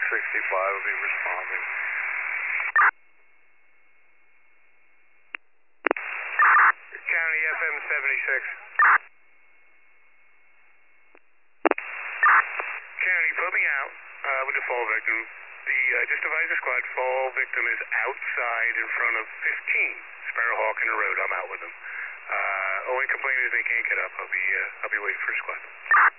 will be responding. County FM 76. County, put me out with the fall victim. Just advise the squad, fall victim is outside in front of 15 Sparrowhawk in the road. I'm out with them. Only complaint is they can't get up. I'll be waiting for a squad.